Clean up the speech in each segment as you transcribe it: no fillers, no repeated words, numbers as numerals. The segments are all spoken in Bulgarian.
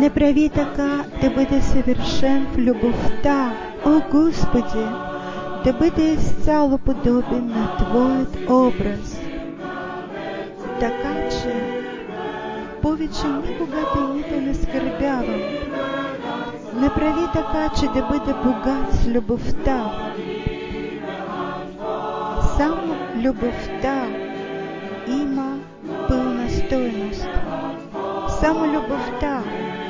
Не прави така, да бъде съвършен в любовта, о Господи, да бъде изцяло подобен на Твоят образ, така че повече никога те нито не скърбявам. Направи така, че да бъде богат с любовта. Само любовта има пълна стойност. Само любовта.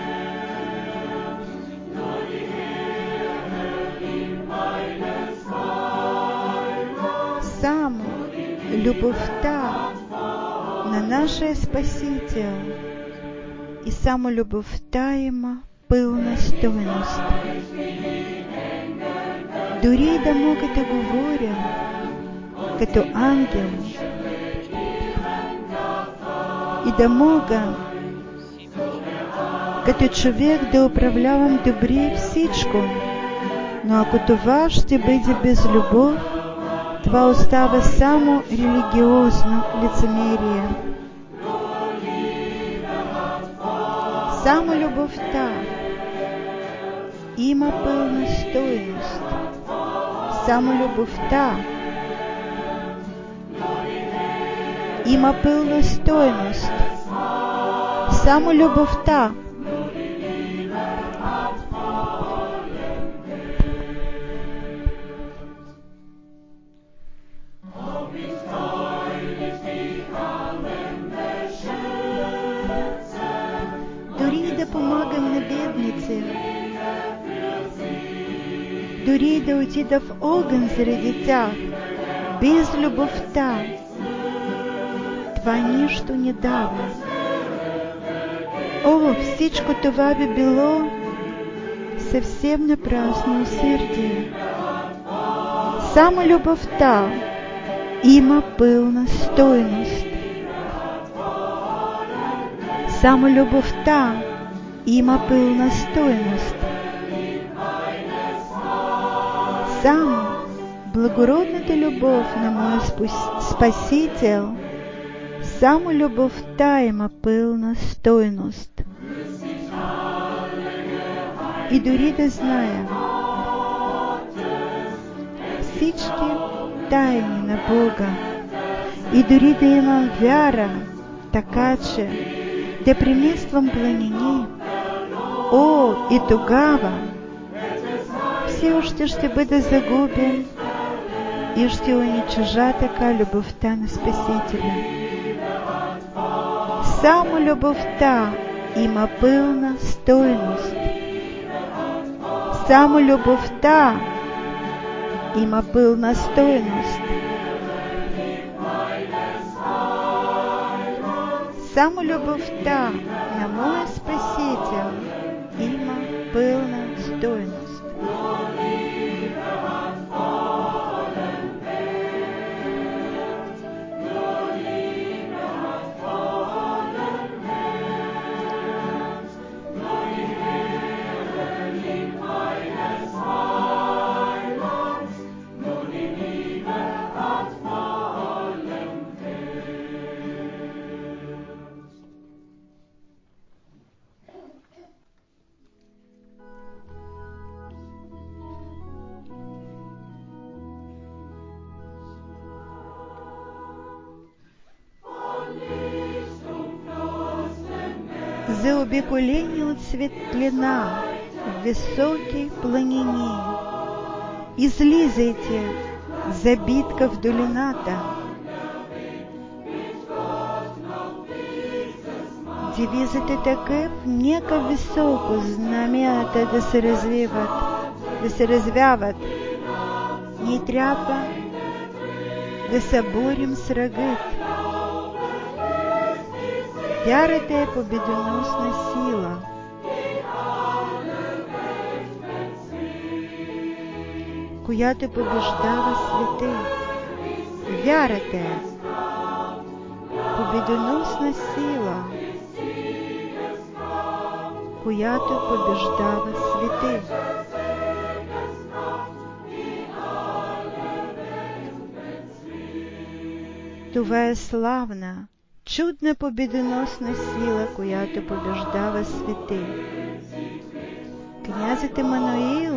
Само любовта на нашия Спасител и само любовта има пълна стойност. Дори да мога да говоря като ангел и да мога като човек да управлявам добре всичко, но ако това ще бъде без любов, това остава само религиозно лицемерие. Само любовта има пълна стойност. Само любовта има пълна стойност. Само любовта. Дори да помагам на бедници, дори да отида в огън заради тях, без любовта, това нищо не дава. О, всичко това би било съвсем напрасно усърдие. Само любовта има пълна стойност. Само любовта има пълна стойност. Само благородната любов на моя Спасител, само любовта има пълна стойност. И дори да зная всички тайни на Бога, и дори да имам вяра, така че да премествам планини, о, и тогава все още ще бъда загубен и ще уничижа така любовта на Спасителя. Само любовта има пълна стойност. Само любовта има пълна стойност. Само любовта на моя Спасител има пълна стойност. Заобиколени от светлина в високи планини, излизайте за битка в долината. Девизът е такъв, нека високо знамената да се развяват. Ние трябва да се борим с врагът. Вярата е победоносна сила. Която побеждава света. Вярата е победоносна сила, която побеждава света. Това е славна чудна побідоносна сила, която побіждава світи. Князь Еммануїл,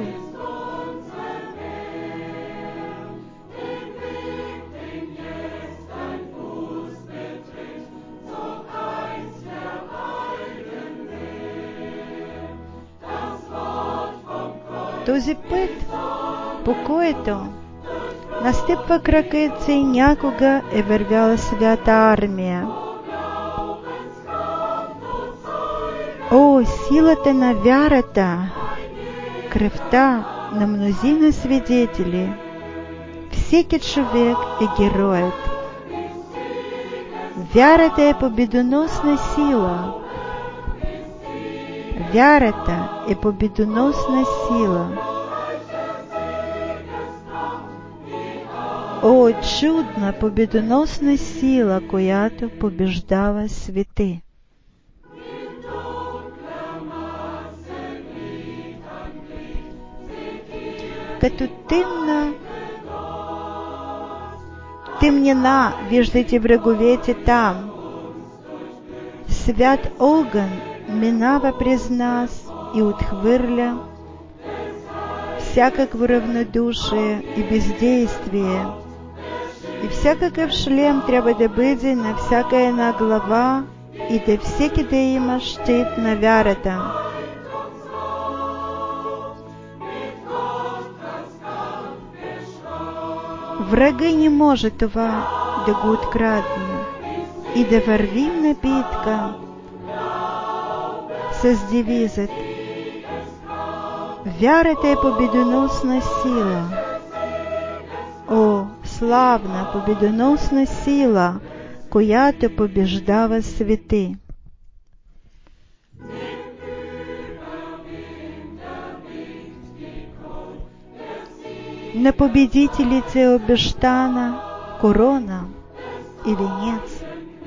този път, по който настъпва кракица и някога е вървяла свята армия. О, силата на вярата, кръвта на мнозина свидетели. Всеки човек е героят. Вярата е победоносна сила. Вярата е победоносна сила. О, чудна победоносна сила, която побеждава свети. Като тъмнина виждате враговете там. Свят огън минава през нас и отхвърля всякакво равнодушие и бездействие. И всякакъв шлем трябва да бъде на всяка една глава и да всеки да има щит на вярата. Врага не може това да го открадне и да вървим на битка с девизът: вярата е победоносна сила. О, славна победоносна сила, която побеждава свети. На победителите е обещана корона и венец.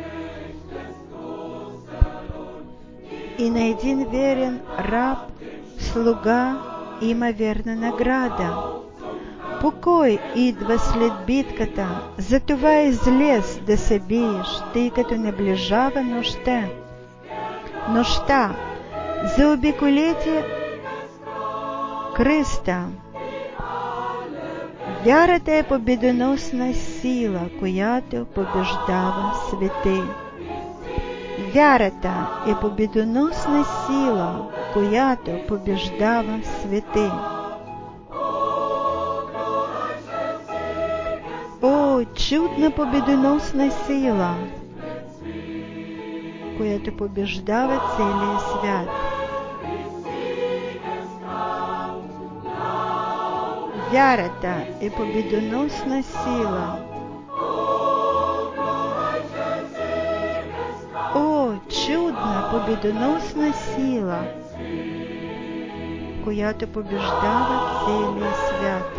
И на един верен раб, слуга, има верна награда. Покой идва след битката, затова излез да се биеш, тъй като наближава нощта. Нощта, заобиколете кръста. Вярата е победоносна сила, която побеждава свети. Вярата е победоносна сила, която побеждава свети. О, чудна победоносна сила, която побеждава целия свят. Вярата е победоносна сила. О, чудна победоносна сила, която побеждава целия свят.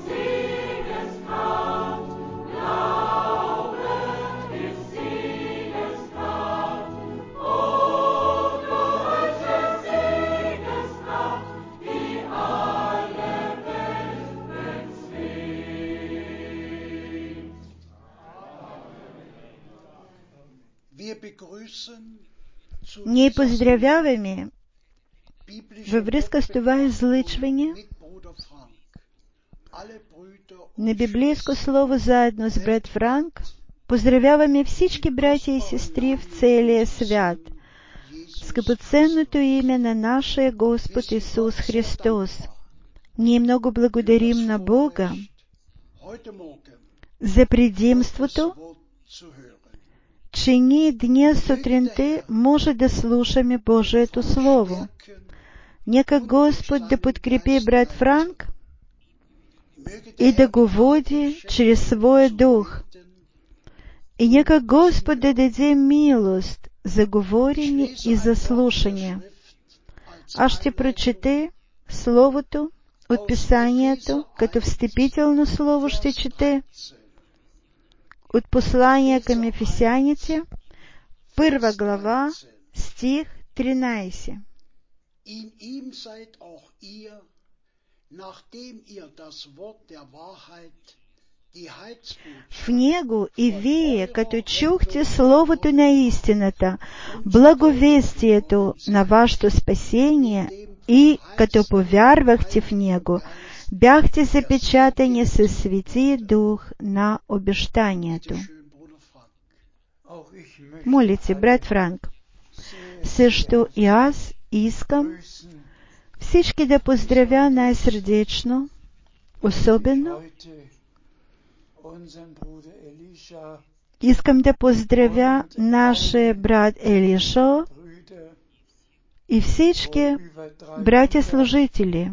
Ние поздравяваме във връзка с това излъчване на библейско слово заедно с брат Франк. Поздравяваме всички братя и сестри в целия свят. Скъпоценното име на нашия Господ Исус Христос. Ние много благодарим на Бога за предимството, че ние днес сутринта може да слушаме Божието Слово. Нека Господ да подкрепи брат Франк и да го води чрез своя дух. И нека Господ да даде милост за говорене и за слушане. Аз ще прочете Словото от Писанието, като встъпително слово ще чете от послания към Ефесяните, 1 глава, стих 13. In ihm seid auch ihr, nachdem ihr das Wort der Wahrheit, В него и вие, като чухте Словото на истината, благовестието на вашето спасение и като повярвахте в него, бяхте запечатани със Светия Дух на обещанието. Молите, брат Франк. Също и аз искам всички да поздравя най-сърдечно, особено искам да поздравя нашия брат Елишо и всички братя-служители,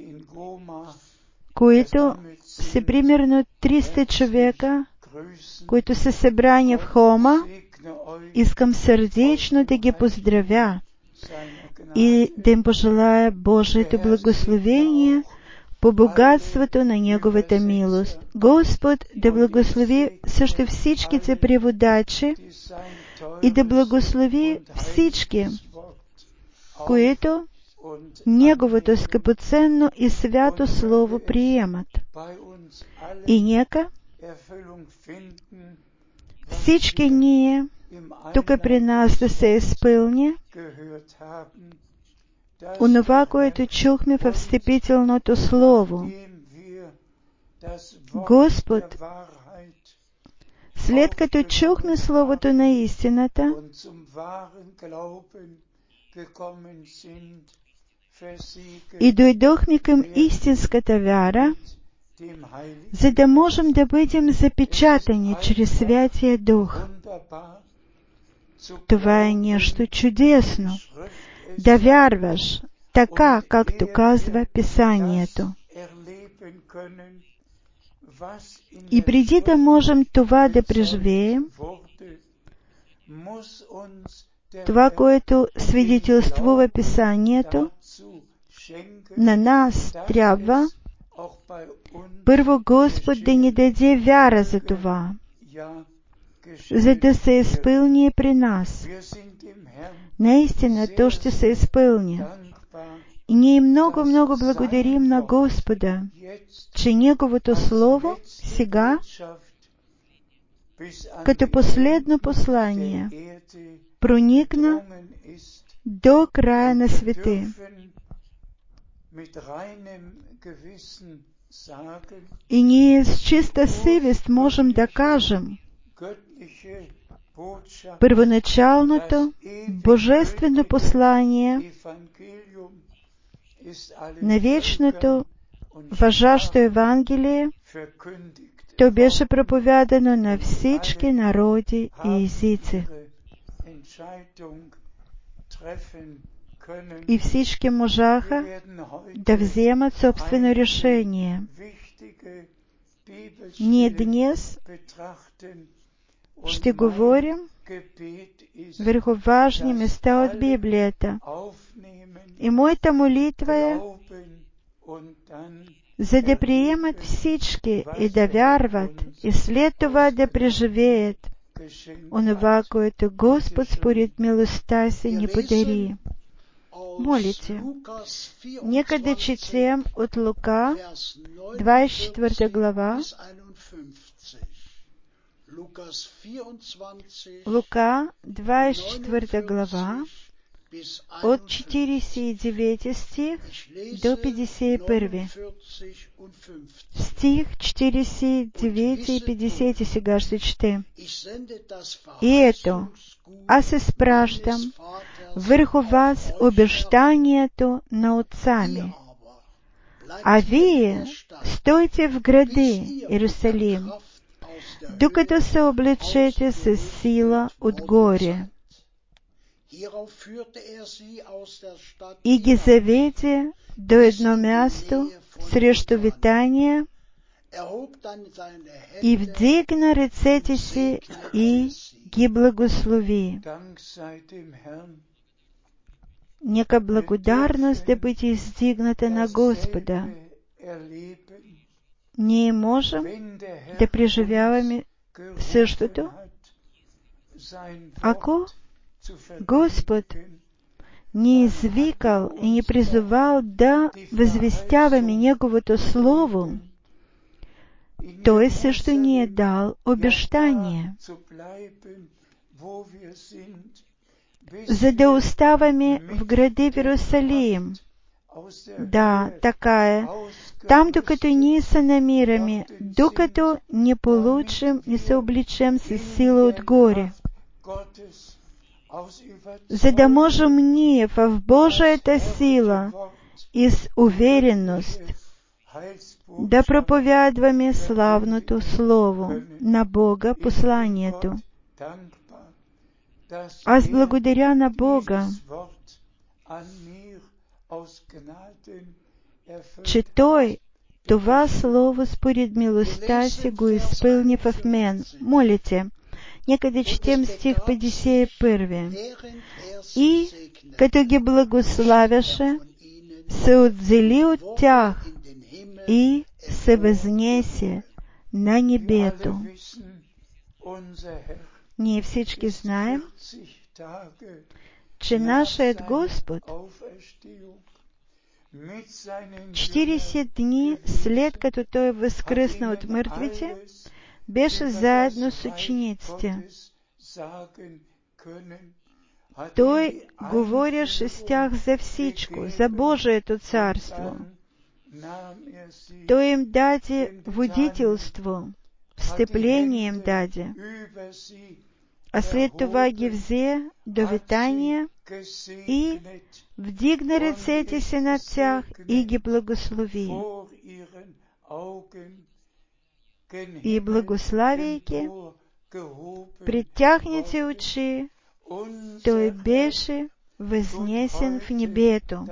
които са примерно 300 човека, които са събрани в Хома. Искам сърдечно да ги поздравя и да им пожелая Божието благословение по богатството на Неговата милост. Господ да благослови също всичките преводачи и да благослови всички, които Неговото скъпоценно и свято Слово приемат. И нека всички ние тук при нас да се изпълни онова, което чухме в встъпителното слово. Господ, след като чухме Словото на истината и дойдохме към истинската вяра, за да можем да бъдем запечатани чрез Святия Дух. Това е нещо чудесно, да вярваш така, както казва Писанието. И преди да можем това да преживеем, това, което свидетелствува Писанието, на нас трябва първо Господ да ни даде вяра за това, за да се изпълни при нас. Наистина, то ще се изпълни. И ние много, много благодарим на Господа, че Неговото Слово сега, като последно послание, проникна до края на света. И ние с чиста съвест можем да кажем, първоначалното божествено послание на вечното важащо Евангелие, то беше проповядано на всички народи и езици. И всички можаха да вземат собствено решение. Ние днес ще говорим върху важни места от Библията. И моята молитва е, за да приемат всички и да вярват, и след това да преживеят онова, което Господ според милостта си ни подари. Молите. Нека да четем от Лука, 24 глава, Лука, 24 глава, от 49 стих до 51. Стих 49 и 50 сега ще чете. И ето, аз изпращам върху вас обещанието на отца ми. А вие стойте в града Иерусалим, докато се облечете с сила отгоре. И ги заведе до едно място срещу Витания и вдигна ръцете си и ги благослови. Нека благодарност да бъде издигната на Господа. Ние можем да преживяваме същото, ако Господ ни е извикал и ни призовал да възвестяваме Неговото Слово той също ни е дал обещание, за да оставаме в града в Иерусалим. Да, така е. Там, докато ние се намираме, докато не получим, не се обличем с сила отгоре, за да можем ние в Божията сила и с увереност да проповядваме славното Слово на Бога, посланието. Аз благодаря на Бога, че Той това Слово според милостта си го изпълни в мен. Молите. Нека да четем стих 51. И, като ги благославяше, се отдели от тях и се възнесе на небето. Ние всички знаем, че нашият Господ 40 дни след като Той възкръсна от мъртвите, беше заедно с учениците. Той говореше с тях за всичко, за Божието царство. Той им даде водителство, встъпление им даде, а след това ги взе до Витания и вдигна ръцете си над тях и ги благослови. И благославяйки пред тяхните очи, Той беше възнесен в небето.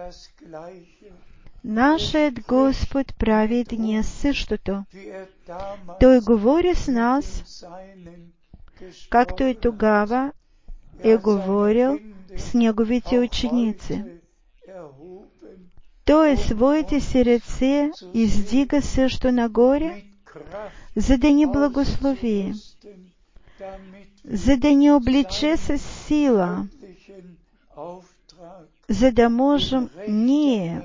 Нашият Господ прави днес същото. Той говори с нас, както и тогава е говорил с Неговите ученици. Той своите си ръце издига също нагоре, за да ни благослови, за да ни облече с сила, за да можем ние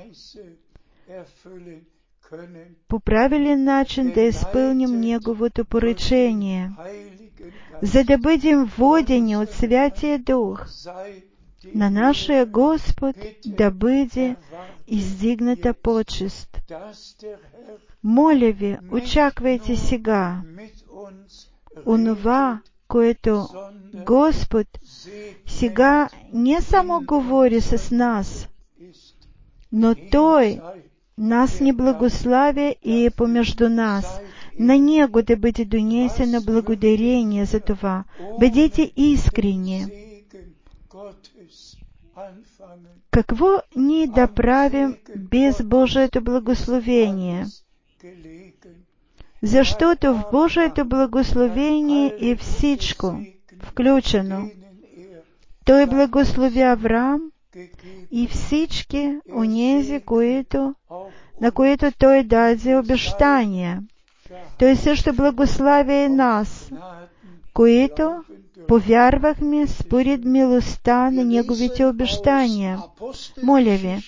по правилен начин да изпълним Неговото поръчение, за да бъдем водени от Святия Дух. На нашия Господ да бъде издигната почест. Моля ви, очаквайте сега онова, което Господ сега не само говори с нас, но Той нас ни благославя и е помежду нас. На Него да бъде донесено благодарение за това. Бъдете искрени. Какво ние да правим без Божието благословение? Защото в Божието благословение е всичко включено. Той благослови Авраам и всички онези, на които Той даде обещания. Той също благославя и нас, които повярвахме според милостта на Неговите обещания. Моля ви,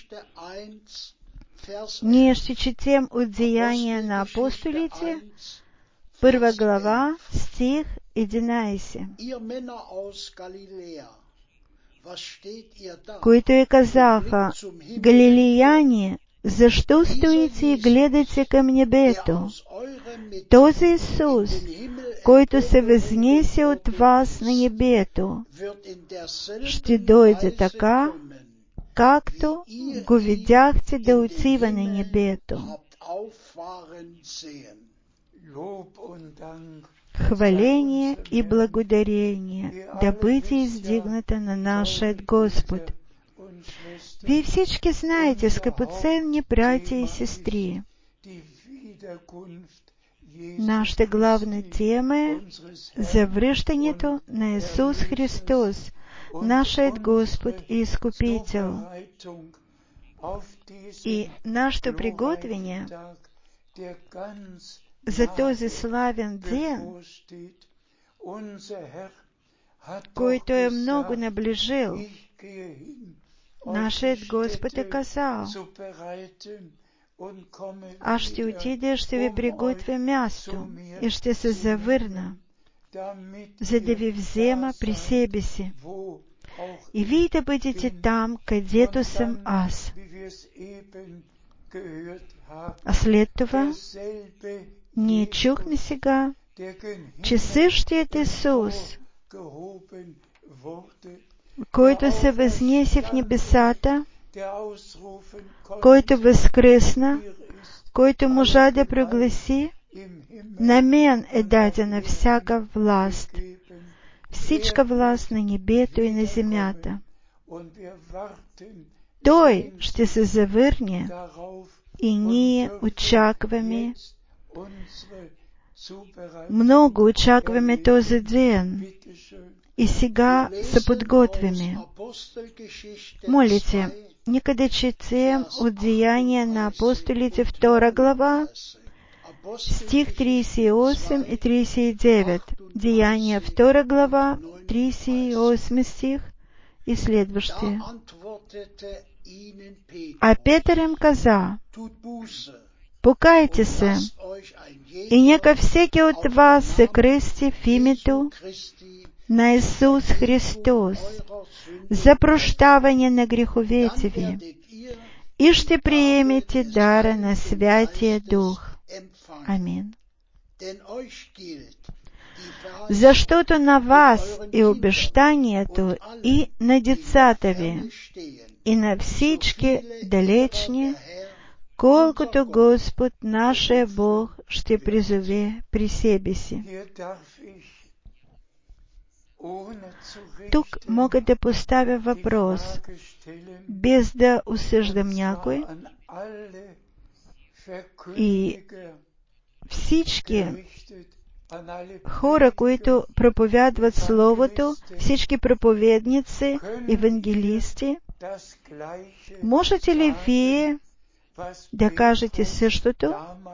ние ще четем от Деяния на апостолите, 1 глава, стих 11. Които и казаха: Галилеяни, защо стоите и гледате към небето? Този Исус, който се възнесе от вас на небето, ще дойде така, както го видяхте да отива на небето. Хваление и благодарение да бъде издигната на нашия Господ. Вие всички знаете, скъпоценни братя и сестри, нашата главна тема е завръщането на Исус Христос, нашият Господ и Изкупител. И нашето приготвение за този славен ден, който е много наближил, нашият Господ е казал: а ще отида и ще ви приготвя място и ще се завърна, за да ви взема при себе си, и вие да бъдете там, където съм аз. А след това ние чухме сега, че същият Исус, който се възнесе в небесата, който възкръсна, който можа да прогласи: на мен е дадена всяка власт, всичка власт на небето и на земята. Той ще се завърне и ние очакваме, много очакваме този ден и сега се подготвяме. Молите, нека да четем от Деяния на апостолите 2 глава, стих 38 и 39. Деяния 2 глава, 38 стих и следващия. А Петър им каза: покайте се, и нека всеки от вас се кръсти в името на Исус Христос за прощаване на греховете ви, и ще приемете дара на Святия Дух. Амин. Защото на вас е обещанието и на децата ви, и на всички далечни, колкото Господ нашия Бог ще призове при себе си. Тук мога да поставя въпрос, без да осъждам някой, и всички хора, които проповядват Словото, всички проповедници, евангелисти, можете ли вие да кажете същото?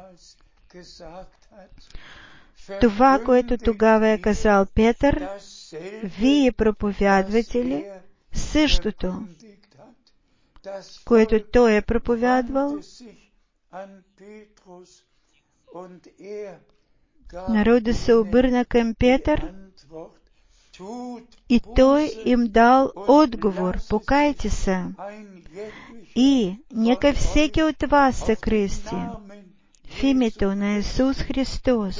Това, което тогава е казал Петър, вие проповядвате ли същото, което той е проповядвал? Народът се обърна към Петър и той им дал отговор: покайте се, и нека всеки от вас се кръсти в името на Исус Христос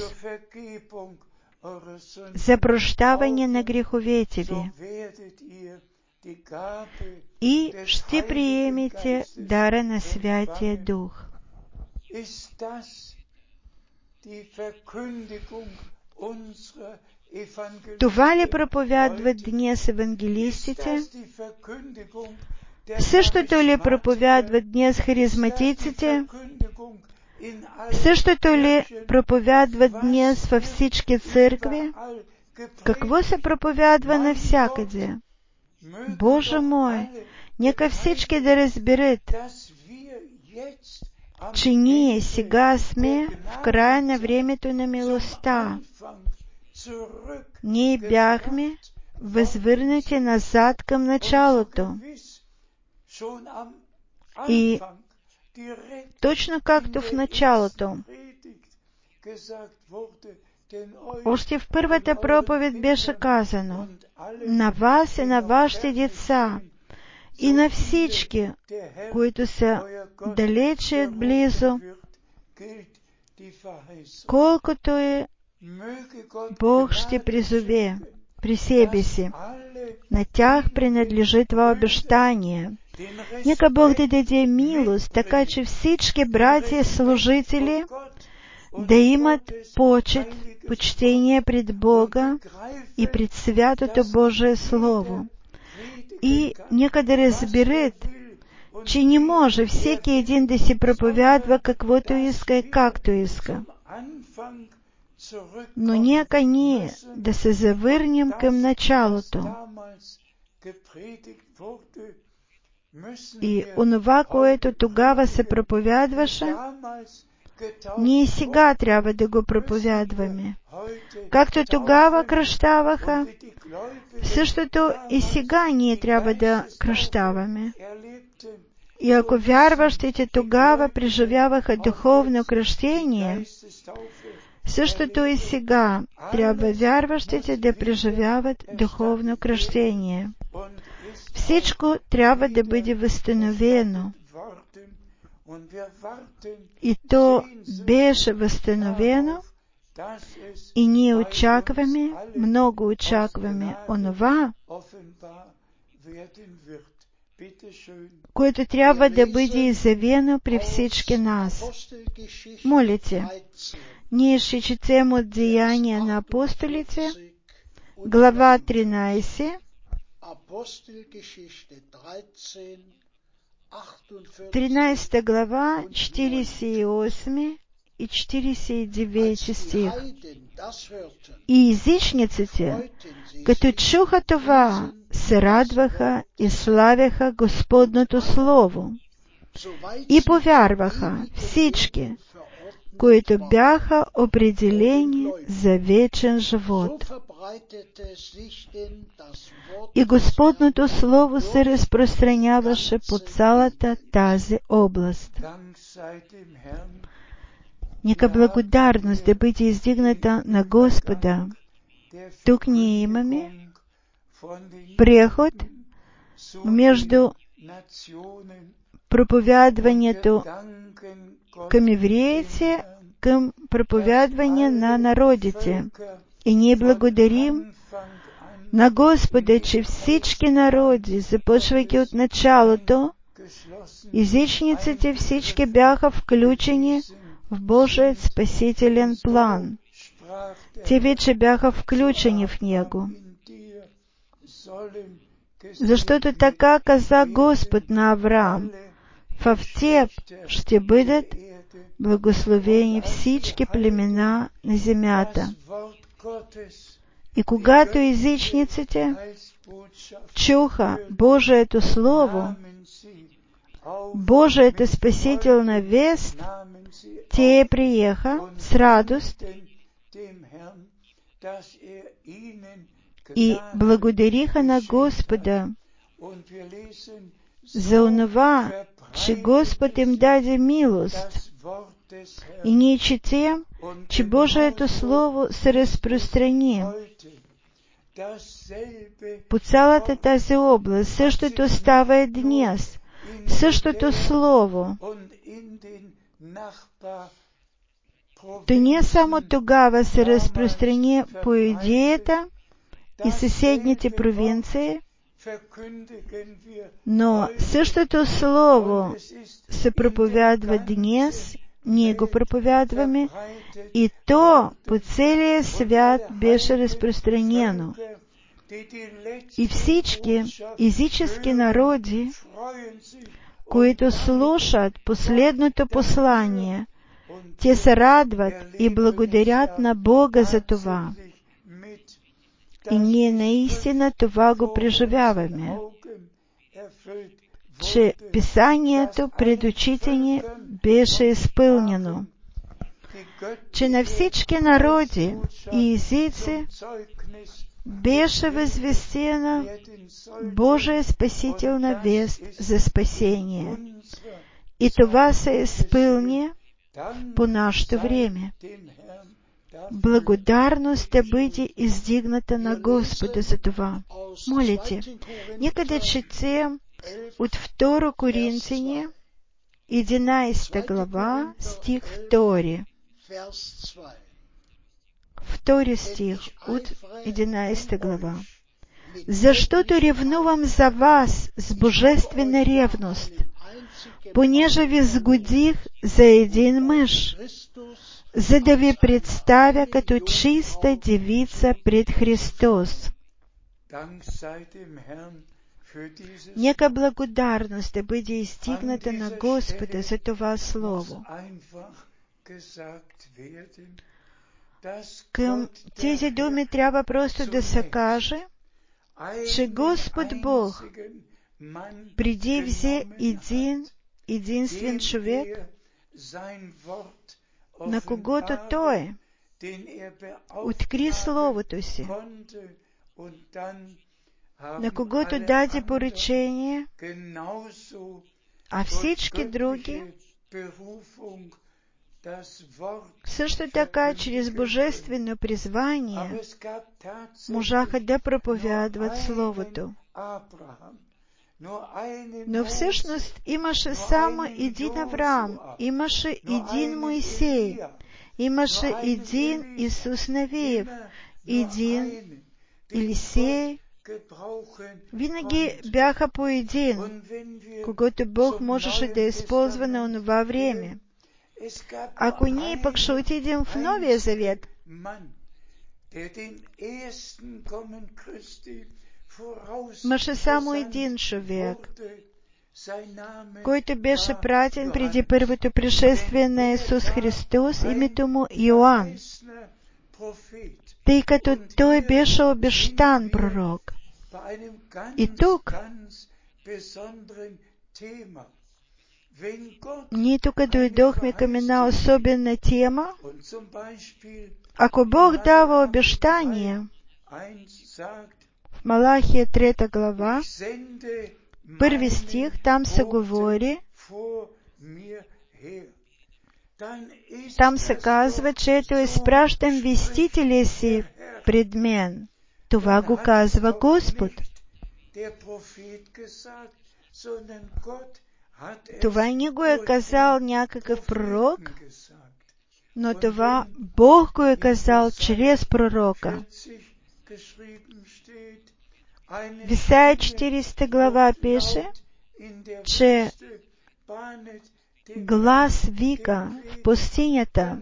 за прощаване на греховете ви, и ще приемете дара на Святия Дух. Това ли проповядват днес евангелистите? Същото ли проповядват днес харизматиците? Същото ли проповядват днес във всички църкви? Какво се проповядва навсякъде? Боже мой, нека всички да разберат, че ние сега сме в края на времето на милостта. Ние бяхме възвърнати назад към началото. И точно както в началото, още в първата проповед беше казано: на вас и на вашите деца, и на всички, които са далече и близо, колкото е Бог ще призове при себе си, на тях принадлежи това обещание. Нека Бог да даде милост, така че всички братя и служители да имат почет, почтение пред Бога и пред святото Божие Слово. И нека да разберат, че не може всеки един да си проповядва каквото иска и както иска. Но нека ние да се завърнем към началото. И онова, което тогава се проповядваше, ние сега трябва да го проповядваме. Както тогава кръщаваха, същото и сега ние трябва да кръщаваме. И ако вярващите тогава преживяваха духовно кръщение, същото и сега трябва вярващите да преживяват духовно кръщение. Всичко трябва да бъде възстановено. И то беше възстановено, и ние очакваме, много очакваме онова, което трябва да бъде изявено при всички нас. Молите, ние ще четем от Деяния на апостолите, глава 13, 13 глава, 48 и 49 стих. И езичниците, като чуха това, се радваха и славяха Господното Слово. И повярваха всички, които бяха определени за вечен живот. И Господното Слово се разпространяваше по цялата тази област. Нека благодарност да бъде издигната на Господа. Тук ние имаме преход между проповядването към евреите, към проповядване на народите. И ние благодарим на Господа, че всички народи, започвайки от началото, езичниците всички бяха включени в Божият спасителен план. Те вече бяха включени в него. Защото така каза Господ на Авраам: в теб ще бъдат благословени всички племена на земята. И когато езичниците чуха Божието Слово, Божията спасителна вест, те я приеха с радост и благодариха на Господа за онова, че Господ им даде милост. И ние четем, че Божието Слово се разпространи по цялата тази област. Същото става и днес. Същото Слово. То не само тогава се разпространи по Юдеята и съседните провинции, но същото Слово се проповядва днес, ние го проповядваме, и то по целия свят беше разпространено. И всички езически народи, които слушат последното послание, те се радват и благодарят на Бога за това. И ние наистина това го преживяваме, че Писанието пред очите ни беше изпълнено, че на всички народи и езици беше възвестена Божия спасителна вест за спасение. И това се изпълни по нашето време. Благодарност да бъде издигната на Господа за това. Молите, нека да четем от 2 Коринтияни, 11 глава, стих 2. Втори стих от 11 глава. Защото ревнувам за вас с божествена ревност, понеже ви сгодих за един мъж, за да ви представя като чиста девица пред Христос. Нека благодарност да бъде издигната на Господа за това Слово. Към тези думи трябва просто да се каже, че Господ Бог преди взе единствен човек, на когото Той откри Словото си, на когото даде поръчение А всички други също така чрез божествено призвание можаха да проповядват Словото. Но всъщност имаше само един Авраам, имаше един Моисей, имаше един Исус Навиев, един Елисей. Винаги бяха по един, когато Бог можеше да използва на онова време. Ако ние пък ще отидем в Новия Завет, имаше само един човек, който беше пратен преди първото пришествие на Исус Христос, името му Йоан, тъй като той беше обещан пророк. И тук ние тук дойдохме към една особена тема. Ако Бог дава обещание, в Малахия 3 глава, 1 стих, там се говори, там се казва, че ето изпращам вестители си пред мен. Това го казва Господ. Това не го е казал някакъв пророк, но това Бог го е казал чрез пророка. В Исаия 40 глава пише, че глас вика в пустинята: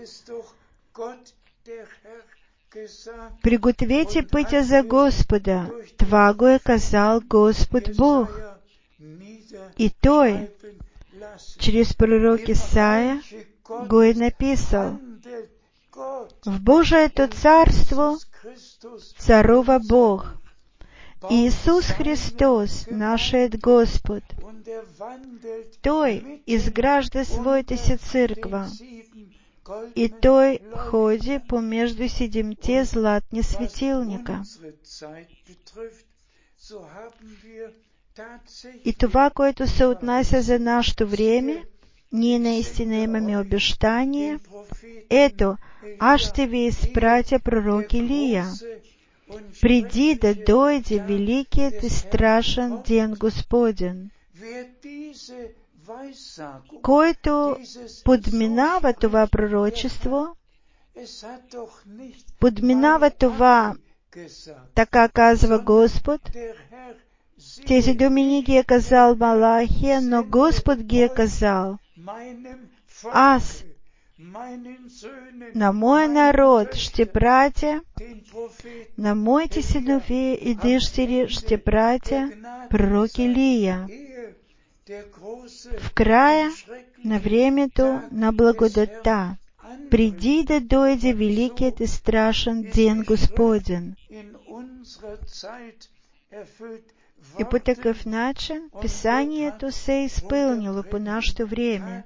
пригответе пътя за Господа. Това го е казал Господ Бог. И Той, чрез пророк Исаия, го е написал. В Божието царство царува Бог. Иисус Христос, нашият Господ. Той изгражда своята си църква. И Той ходи помежду 7 златни светилника. И това, което се отнася за нашето време, ние наистина имаме обещание. Ето, аз ще ви изпратя пророк Илия, преди да дойде великият и страшен ден Господен. Който подминава това пророчество, подминава това, така казва Господ. Тези думи не ги е казал Малахия, но Господ ги е казал. Аз на моя народ ще пратя, на моите синове и дъщери ще пратя пророк Илия. В края на времето на благодатта, преди да дойде великият и страшен ден Господен. И по такъв начин Писанието се е изпълнило по нашето време.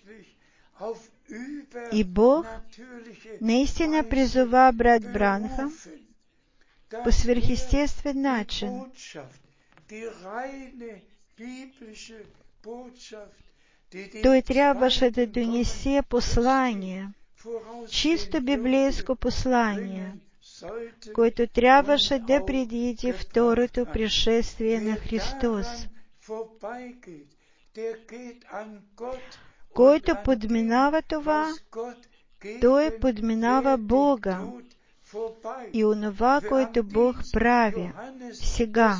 И Бог наистина призова брат Бранхам по свръхестествен начин. Той трябваше да донесе послание, чисто библейско послание, което трябваше да предвиди второто пришествие на Христос. Който подминава това, той подминава Бога и онова, което Бог прави сега.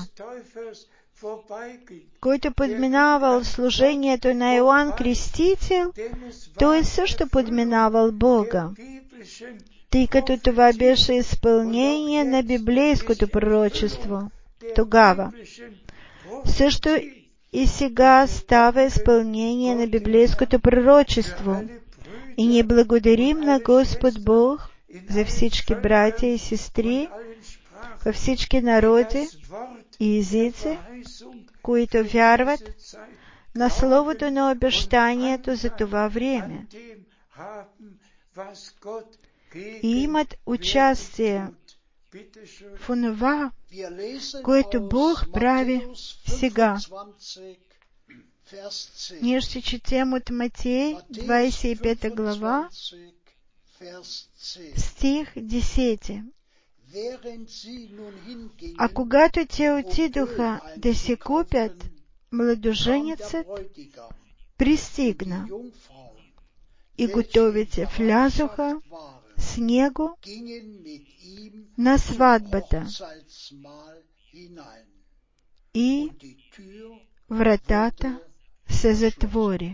Който подминавал служението на Йоан Крестител, той също подминавал Бога, тъй като това беше изпълнение на библейското пророчество тогава. Също и сега става изпълнение на библейското пророчество. И ние благодарим на Господ Бог за всички братя и сестри във всички народи и езици, които вярват на словото на обещанието за това време и имат участие в онова, което Бог прави сега. Ние ще четем от Матей, 25 глава, стих 10. А когато те отидоха да си купят, младоженецът пристигна, и готовите влязоха с него на сватбата, и вратата се затвори.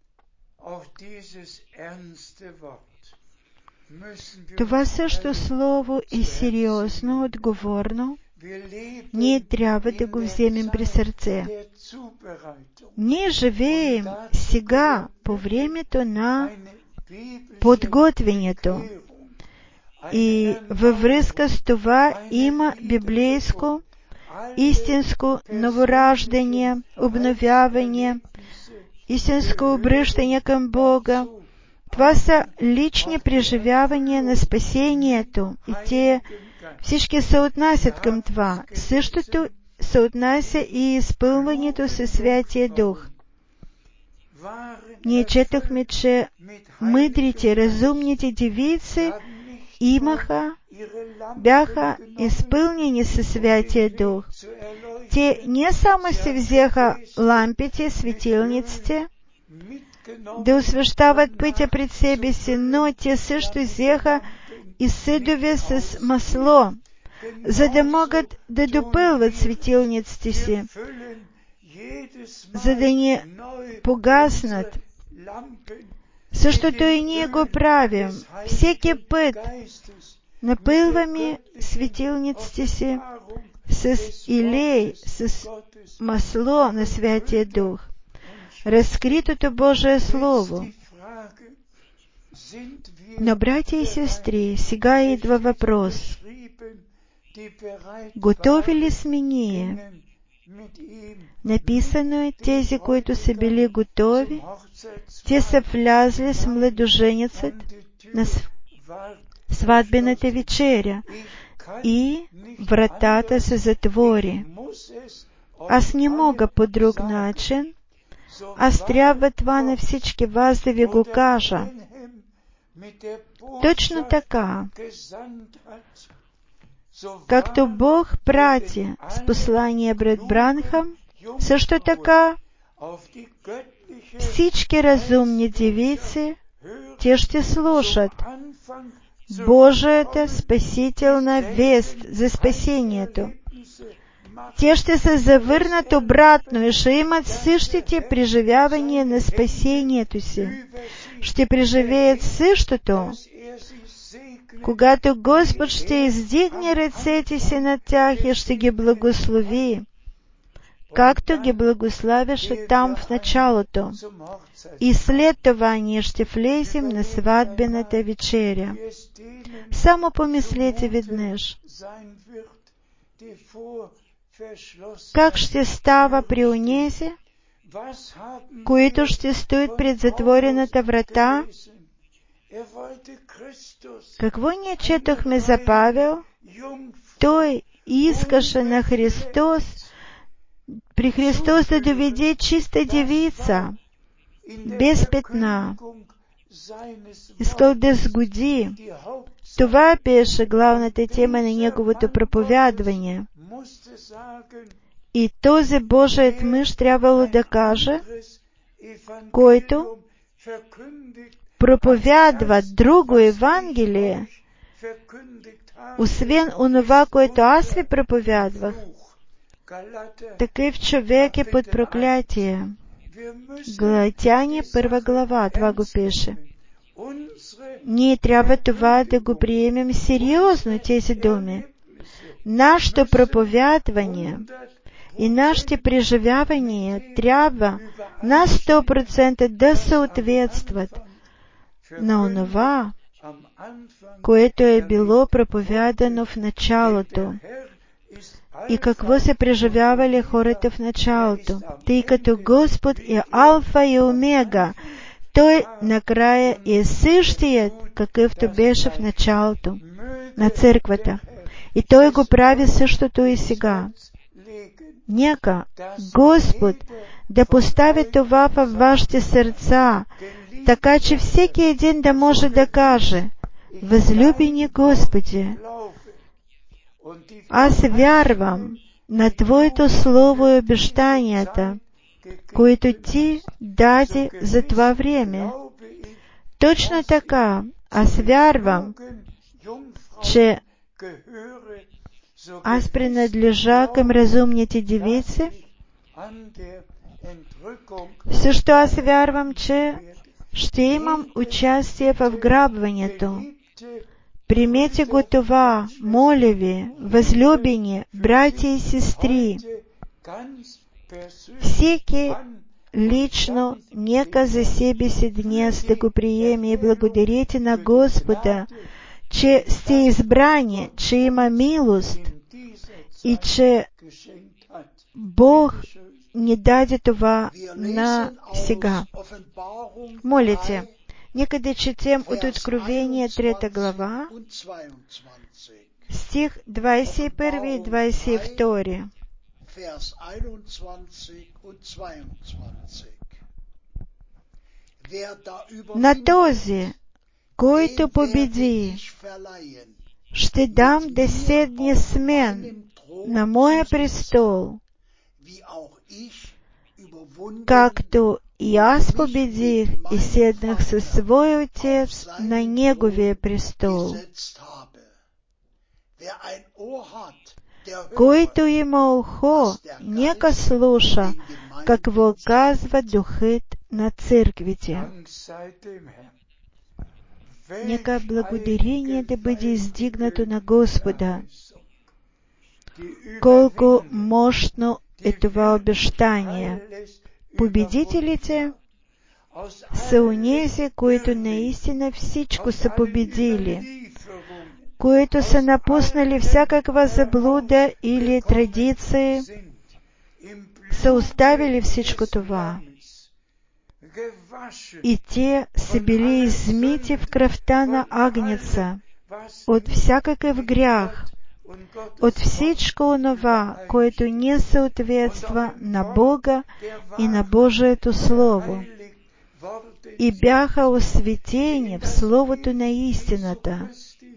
Това също слово е сериозно, отговорно. Ние трябва да го вземем при сърце. Ние живеем сега по времето на подготвянето. И във връзка с това има библейско, истинско новораждане, обновяване, истинско обръщане към Бога. Това са лични преживявания на спасението, и те всички се отнасят към това. Същото се отнася и изпълването със Святия Дух. Ние четохме, че мъдрите, разумните девици бяха изпълнени със Святия Дух. Те не само си взеха лампите, светилниците, да освещават пътя пред себе си, но те също взеха и съдове с масло, за да могат да допълват светилниците си, за да не погаснат. Същото и ние го правим. Всеки път напълваме светилниците си с илей, с масло на Святия Дух, разкритото Божие Слово. Но, братя и сестри, сега идва въпрос. Готови ли сме ние? Написано е, тези, които са били готови, те са влязли с младоженецът на сватбената вечеря, и вратата се затвори. Аз не мога по друг начин. Аз трябва това на всички вас да ви го кажа. Точно така, както Бог прати с послание брат Бранхам, също така всички разумни девици, те ще слушат Божията спасителна вест за спасението. Те ще се завърнат обратно и ще имат същите преживявания на спасението си. Ще преживеят същото, когато Господ ще издигне ръцете си над тях и ще ги благослови, както ги благославяше там в началото. И след това ние ще влезем на сватбената вечеря. Само помислете веднъж. Как ще става при онези, които ще стоят пред затворената врата? Какво ние четохме за Павел? Той искаше на Христос, при Христос да доведе чиста девица, без петна. Искал да сгоди. Това беше главната тема на неговото проповядване. И този Божият мъж трябвало да каже, който проповядва друго Евангелие, освен онова, което аз ви проповядвах, такъв човек е под проклятие. Галатяни 1 глава, това го пише. Ние трябва това да го приемем сериозно, тези думи. Нашето проповядване и нашите преживявания трябва на 100% да съответстват на онова, което е било проповядано в началото. И какво се преживявали хората в началото, тъй като Господ е Алфа и Омега. Той накрая е същият, какъвто беше в началото на църквата. И Той го прави същото и сега. Нека Господ да постави това във вашите сърца, така че всеки един да може да каже: възлюбени Господи, аз вярвам на Твоето Слово и обещанията, които Ти даде за това време. Точно така, аз вярвам, че аз принадлежа към разумните девици. Също аз вярвам, че ще имам участие в грабването. Примете го това, моля ви, възлюбени, братя и сестри. Всеки лично нека за себе си днес да го приеме и благодарите на Господа, че сте избрани, че има милост и че Бог ни даде това на сега. Молите. Нека да четем от Откровение 3 глава, стих 21 и 22. На този, който победи, ще дам да седне с мен на моя престол, както и аз победих и седнах със своя Отец на Неговия престол. Който има ухо, нека слуша какво казва Духът на църквите. Нека благодарение да бъде издигнато на Господа. Колко мощно е това обещание! Победителите са онези, които наистина всичко са победили, които са напуснали всякаква заблуда или традиции, са оставили всичко това. И те са били измити в кръвта на Агнеца от всякакъв грях, от всичко онова, което не съответства на Бога и на Божието Слово, и бяха осветени в Словото на истината,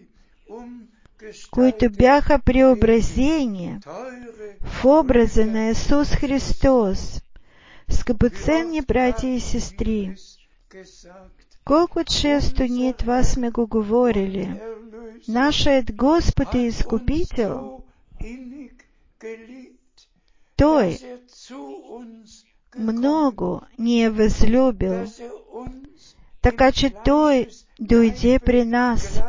които бяха преобразени в образа на Исус Христос. Скъпоценни братя и сестри, колко често ние това сме го говорили. Нашият Господ и Изкупител, Той много ни е възлюбил, така че Той дойде при нас.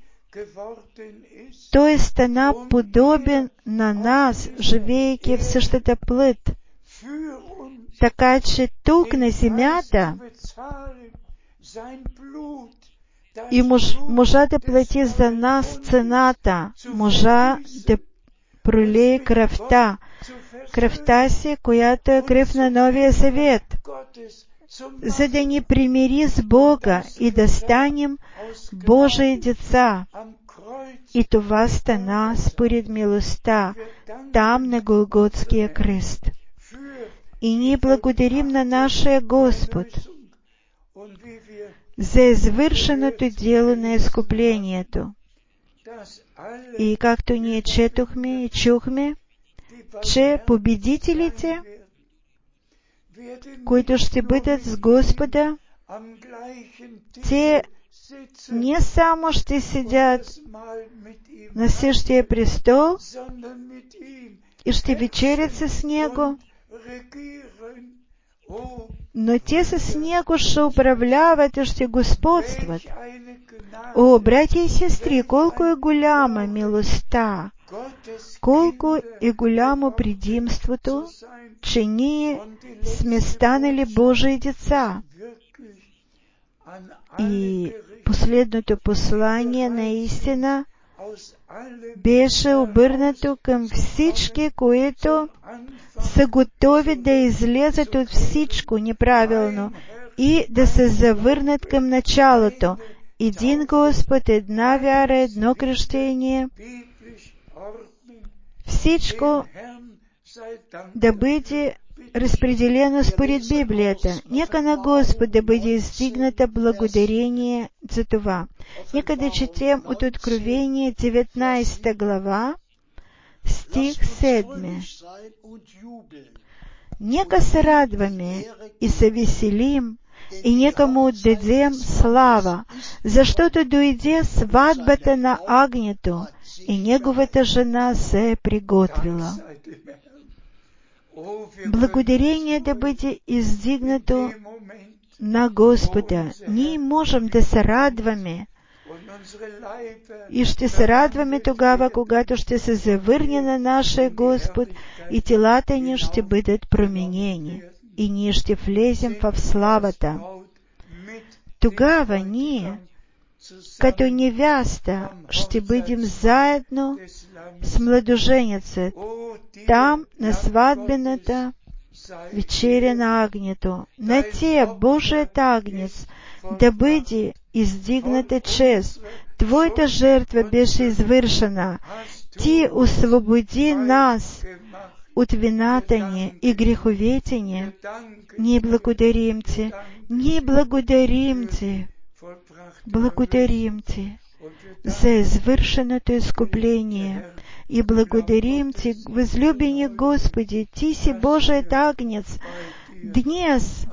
Той стана подобен на нас, живеейки в същата плът, така че тук на земята и можа да плати за нас цената, можа да пролее кръвта си, която е кръв на Новия Завет, за да ни примири с Бога и да станем Божии деца. И това стана според милостта там на Голготския кръст. И ние благодарим на нашия Господ за извършеното дело на изкуплението. И както ние четохме и чухме, че победителите, които ще бъдат с Господа, те не само ще седят на същия престол и ще вечерят с Него, но те с Него ще управляват и ще господстват. О, братя и сестри, колко е голяма милостта, колко е голямо предимството, че ние сме станали Божии деца. И последното послание наистина беше обърнато към всички, които са готови да излезат от всичко неправилно и да се завърнат към началото. Един Господ, една вяра, едно кръщение. Всичко да бъде разпределено според Библията. Нека на Господа бъде издигнато благодарение за това. Нека да четем от Откровение 19 глава, стих 7. Нека се радваме и се веселим, и нека му отдадем слава, защото дойде сватбата на Агнето, и неговата жена се е приготвила. Благодарение да бъде издигнато на Господа. Ние можем да се радваме. И ще се радваме тогава, когато ще се завърне на нашия Господ и телата ни ще бъдат променени. И ние ще влезем в славата. Тогава ние, като невяста, ще бъдем заедно с младоженецът, там на сватбената вечеря на Агнето. На тия Божият Агнец да бъде издигната чест. Твоята жертва беше извършена. Ти освободи нас от вината ни и греховете ни. Ние благодарим Ти. Ние благодарим Ти. Благодарим Ти за извършеното изкупление. И благодарим Ти, възлюбени Господи, Ти си Божият Агнец. Днес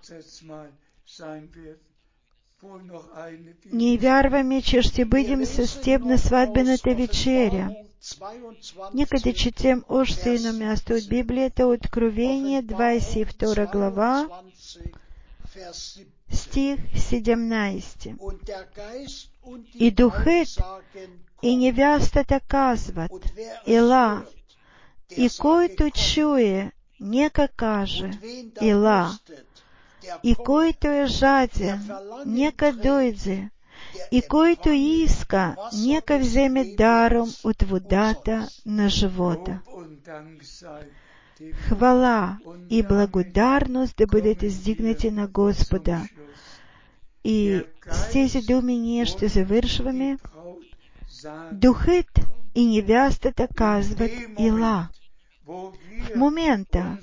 ние вярваме, че ще бъдем с Теб на сватбената вечеря. Нека да четем още едно място от Библията, Откровение 22 глава, стих 17. И Духът и невястата казват: Ела, и който чуе, нека каже: Ела, и който е жаден, нека дойде, и който иска, нека вземе даром от водата на живота. Хвала и благодарност да бъдат издигнати на Господа. И с тези думи ние ще завършваме. Духът и невястата казват: Ела. В момента,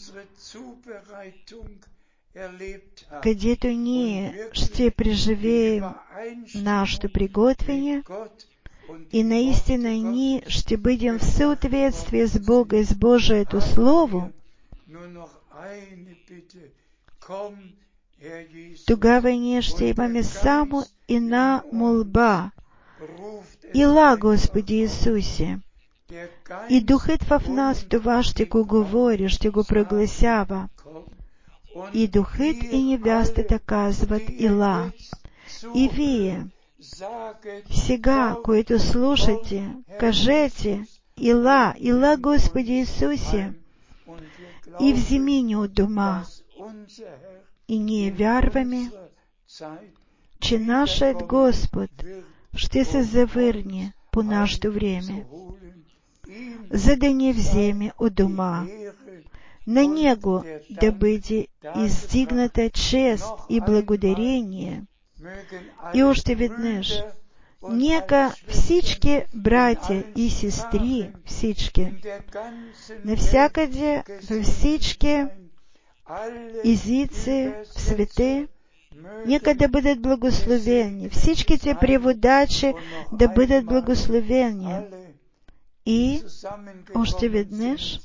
където ние ще преживеем нашето приготвяне и наистина ние ще бъдем в съответствие с Бога и с Божието Слово, тогава ние ще имаме само една молба: Ела, Господи Исусе! И Духът в нас това ще го говори, ще го прогласява. И Духът и невястата казват: Ела. И вие, сега, които слушате, кажете: Ела, Ела, Господи Исусе! И вземи ни от дома. И ние вярваме, че нашият Господ ще се завърне по нашето време, за да ни вземе от дома. На Него да бъде издигната чест и благодарение. И още веднъж, нека всички братя и сестри, всички, навсякъде, във всички езици в света, нека да бъдат благословени. Всичките преводачи да бъдат благословени. И още веднъж,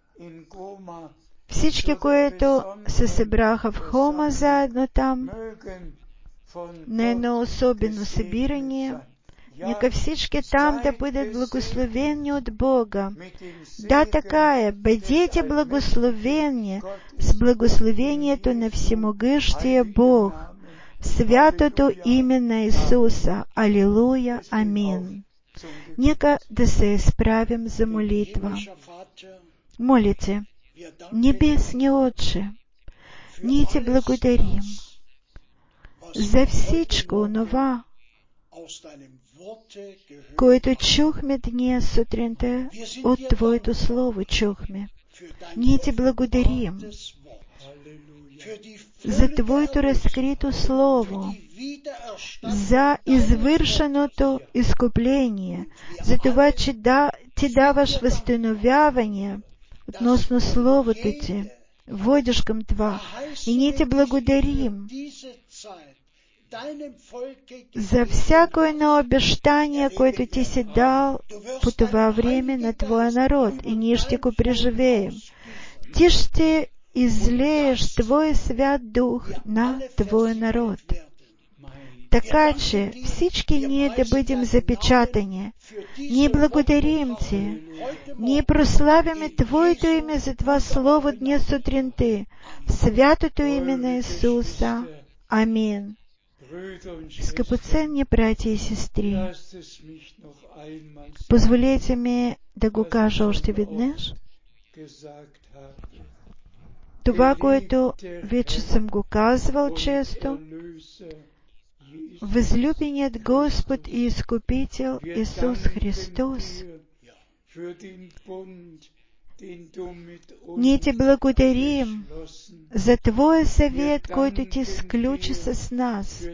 всички, които се събраха в Хома заедно там, на едно особено събиране, нека всички там да бъдат благословени от Бога. Да, така е. Бъдете благословени с благословението на всемогъщия Бог, святото име на Исуса. Алилуя, амин. Нека да се изправим за молитва. Молите: Небесни Отче, ние Ти благодарим за всичко онова, което чухме днес сутринта, от Твоето Слово чухме. Ние Ти благодарим за Твоето разкрито Слово, за извършеното изкупление, за това, че Ти даваш възстановяване относно Словото Ти. водишком Тва. И ние Те благодарим за всякое едно обещание, което Ти си дал по това време на Твоя народ. И ние ще го преживеем. Ти ще излееш Твоя свят Дух на Твоя народ. Така че всички ние да бъдем запечатани. Ние благодарим Ти. Ние прославяме Твоето име за това слово днес сутринта. В святото име на Исуса. Амин. Скъпоценни братя и сестри, позволете ми да го кажа още веднъж. Това, което вече съм го казвал често, възлюбеният Господ и Изкупител Исус Христос, ние Ти благодарим за Твоя завет, който Ти сключи с нас.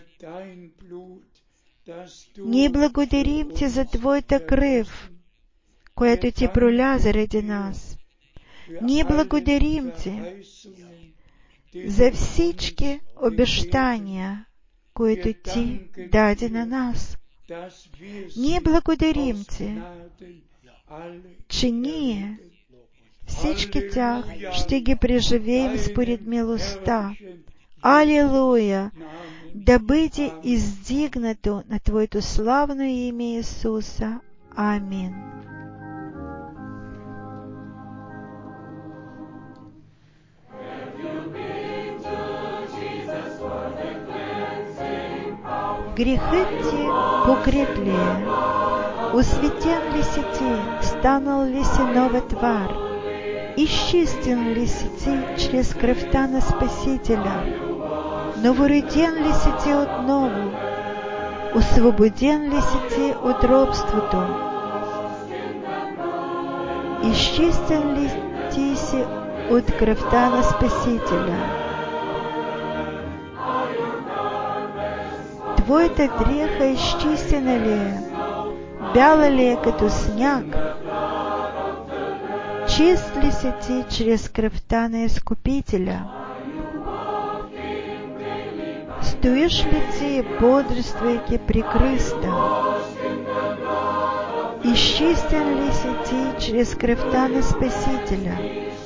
Ние благодарим Ти за Твоята кръв, която Ти проля заради нас. Ние благодарим Ти за всички обещания, които Ти даде на нас. Ние благодарим Ти, че ние всички тях ще ги преживеем според милостта. Алилуя! Да бъде издигнато на Твоето славно име Исуса. Амин. Грехът Ти покрит ли е? Осветен ли си Ти? Станал ли си нова твар? Изчистен ли си Ти чрез кръвта на Спасителя? Новороден ли си Ти отново? Освободен ли си Ти от робството? Изчистен ли Ти си от кръвта на Спасителя? Твоята дреха изчистена ли е? Бяла ли е като сняг? Чист ли си Ти чрез кръвта на Изкупителя? Стоиш ли Ти, бодрствуйки при кръста? Изчистен ли си Ти чрез кръвта на Спасителя?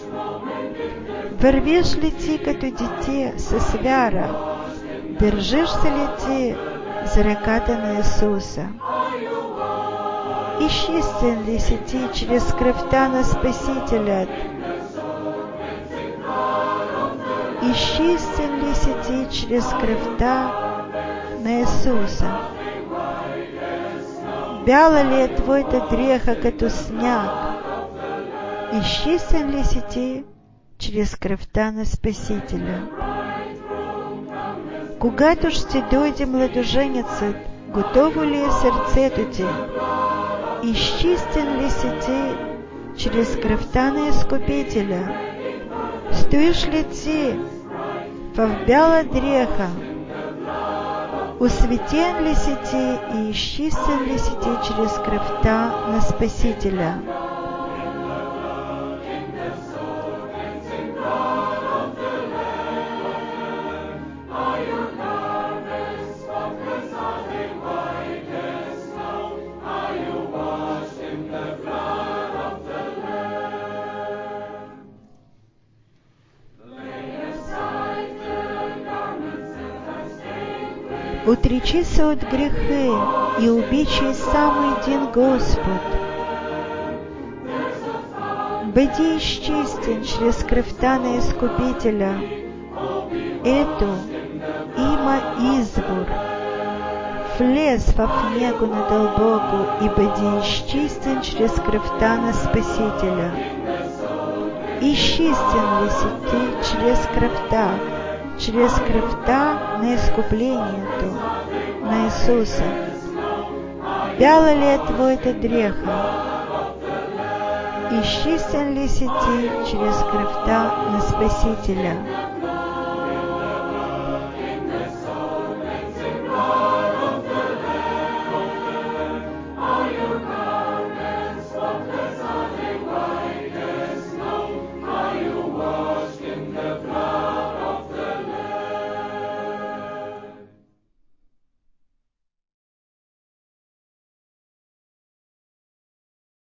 Вървиш ли Ти като дете с вяра? Държиш се ли Ти за ръката на Исуса? Изчистен ли си Ти чрез кръвта на Спасителя? Изчистен ли си Ти чрез кръвта на Исуса? Бяла ли е Твоята дреха като сняг? Изчистен ли си Ти чрез кръвта на Спасителя? Когато ще дойде младоженецът, готово ли е сърцето Ти? Изчистен ли си Ти чрез кръвта на Изкупителя? Стоиш ли Ти в бяла дреха? Осветен ли си Ти и изчистен ли си Ти чрез кръвта на Спасителя? Отречи се от греха и обичай само един Господ. Бъди изчистен чрез кръвта на Изкупителя. Ето, има избор. Влез в него надълбоко и бъди изчистен чрез кръвта на Спасителя. Изчистен ли си Ти чрез кръвта на изкуплението на Исуса? Бяла ли е Твоята дреха? Изчистен ли си Ти чрез кръвта на Спасителя?